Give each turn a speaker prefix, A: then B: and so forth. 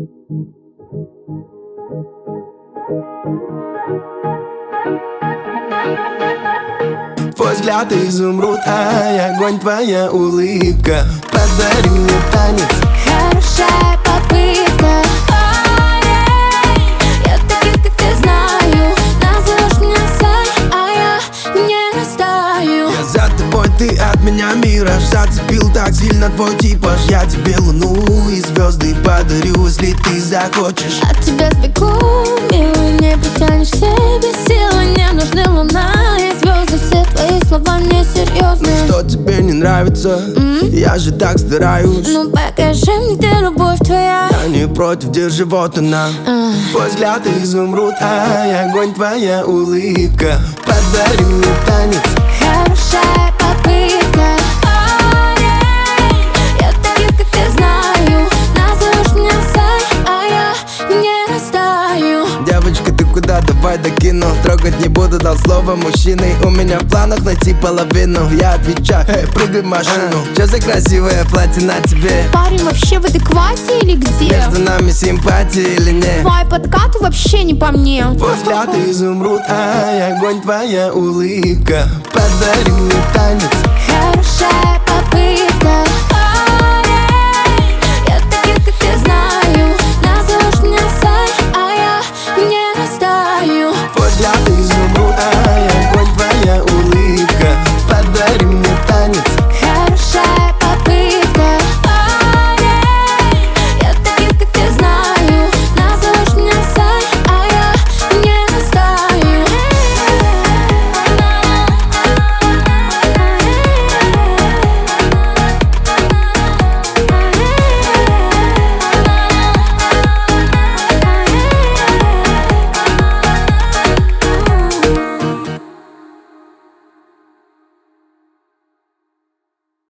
A: Твой взгляд изумруд, огонь, твоя улыбка. Подари мне танец.
B: Хорошая попытка. Я таких, как ты, знаю. Назовешь меня Сай, а я не растаю.
A: Я за тобой, ты от меня мираж. Зацепил так сильно твой типаж. Я тебе луну и звезды подарю, если ты захочешь.
B: От тебя сбегу, милый, не притянешь себе силы. Не нужны луна и звезды. Все твои слова мне серьезны.
A: Что тебе не нравится? Я же так стараюсь.
B: Ну покажи мне, где любовь твоя.
A: Я не против, держи, вот она. Твой взгляд изумруд, огонь, твоя улыбка. Подари мне танец.
B: Хорошая попытка. Я таких, как ты, знаю. Назовешь меня Сай, а я не растаю.
A: Девочка, ты куда? Давай докину. Трогать не буду, дал слово мужчины. У меня в планах найти половину. Я отвечаю, эй, прыгай в машину. Чё за красивое платье на тебе?
B: Парень вообще в адеквате или где?
A: Между нами симпатия или нет?
B: Твои подкаты вообще не по мне.
A: Твой взгляд изумруд, огонь, твоя улыбка. Подари мне танец.
B: Хорошая